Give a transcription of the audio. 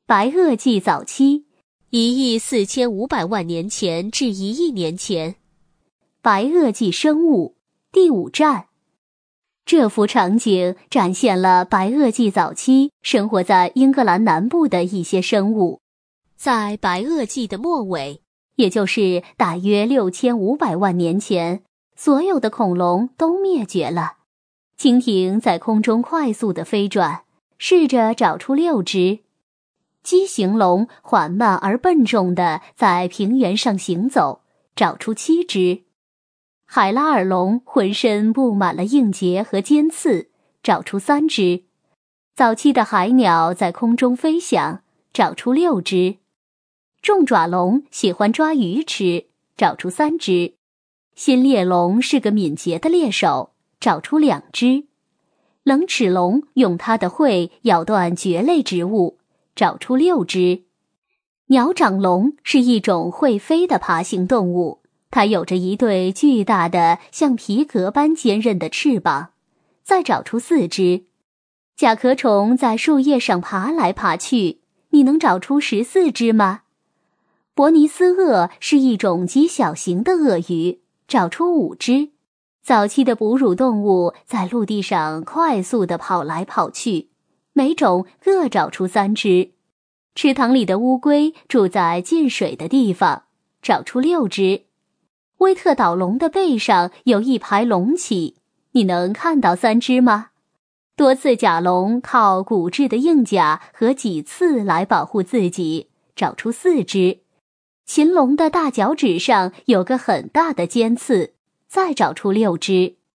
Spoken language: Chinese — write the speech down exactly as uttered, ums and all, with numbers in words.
白垩纪早期， 一亿四千五百万年前至一亿年前。 白垩纪生物第五站。这幅场景展现了白垩纪早期生活在英格兰南部的一些生物。 在白垩纪的末尾， 也就是大约六千五百万年前，所有的恐龙都灭绝了。蜻蜓在空中快速地飞转，试着找出六只。畸形龙缓慢而笨重地在平原上行走，找出七只。海拉尔龙浑身布满了硬节和尖刺，找出三只。早期的海鸟在空中飞翔，找出六只。重爪龙喜欢抓鱼吃，找出三只。新猎龙是个敏捷的猎手，找出两只。冷齿龙用它的喙咬断蕨类植物，找出六只。鸟掌龙是一种会飞的爬行动物，它有着一对巨大的像皮革般坚韧的翅膀，再找出四只。甲壳虫在树叶上爬来爬去，你能找出十四只吗？伯尼斯鳄是一种极小型的鳄鱼，找出五只。早期的哺乳动物在陆地上快速地跑来跑去，每种各找出三只。池塘里的乌龟住在进水的地方，找出六只。威特岛龙的背上有一排隆起，你能看到三只吗？多刺甲龙靠骨质的硬甲和脊刺来保护自己，找出四只。禽龙的大脚趾上有个很大的尖刺，再找出六只。